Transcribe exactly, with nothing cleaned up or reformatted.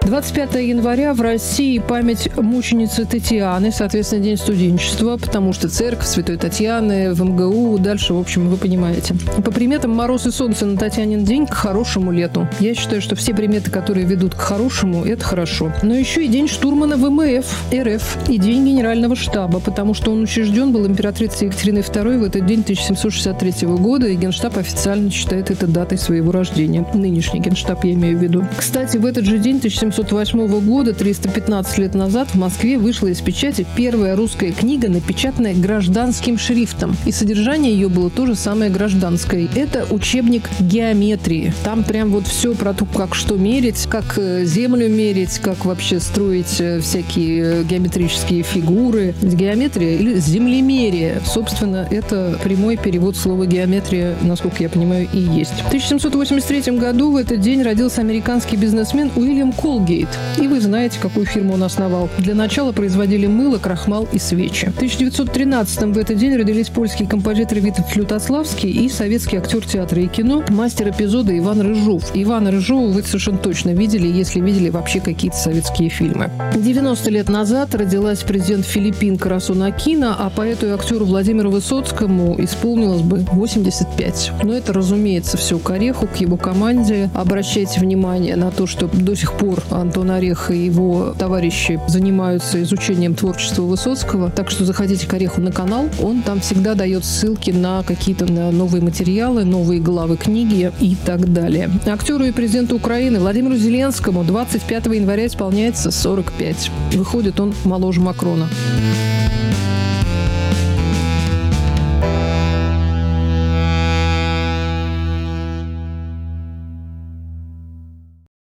двадцать пятого января в России память мученицы Татьяны, соответственно, день студенчества, потому что церковь Святой Татьяны в эм гэ у, дальше, в общем, вы понимаете. По приметам, мороз и солнце на Татьянин день к хорошему лету. Я считаю, что все приметы, которые ведут к хорошему, это хорошо. Но еще и день штурмана вэ эм эф эр эф и день генерального штаба, потому что он учрежден был императрицей Екатериной второй в этот день тысяча семьсот шестьдесят третьего года, и Генштаб официально считает это датой своего рождения. Нынешний Генштаб, я имею в виду. Кстати, в этот же день тысяча семьсот восьмого года, триста пятнадцать лет назад, в Москве вышла из печати первая русская книга, напечатанная гражданским шрифтом. И содержание ее было то же самое гражданское. Это учебник геометрии. Там прям вот все про то, как что мерить, как землю мерить, как вообще строить всякие геометрические фигуры. Геометрия или землемерие. Собственно, это прямой перевод слова геометрия, насколько я понимаю, и есть. В тысяча семьсот восемьдесят третьем году в этот день родился американский бизнесмен Уильям Колгейт. И вы знаете, какую фирму он основал. Для начала производили мыло, крахмал и свечи. В тысяча девятьсот тринадцатом в этот день родились польский композитор Витовт Лютославский и советский актер театра и кино, мастер эпизода Иван Рыжов. Ивана Рыжова вы совершенно точно видели, если видели вообще какие-то советские фильмы. девяносто лет назад родилась президент Филиппин Карасун Акино, а поэту и актеру Владимиру Высоцкому исполнилось бы восемьдесят пять. Но это, разумеется, все к Ореху, к его команде. Обращайте внимание на то, что до сих пор Антон Орех и его товарищи занимаются изучением творчества Высоцкого. Так что заходите к Ореху на канал. Он там всегда дает ссылки на какие-то новые материалы, новые главы книги и так далее. Актеру и президенту Украины Владимиру Зеленскому двадцать пятого января исполняется сорок пять. Выходит, он моложе Макрона.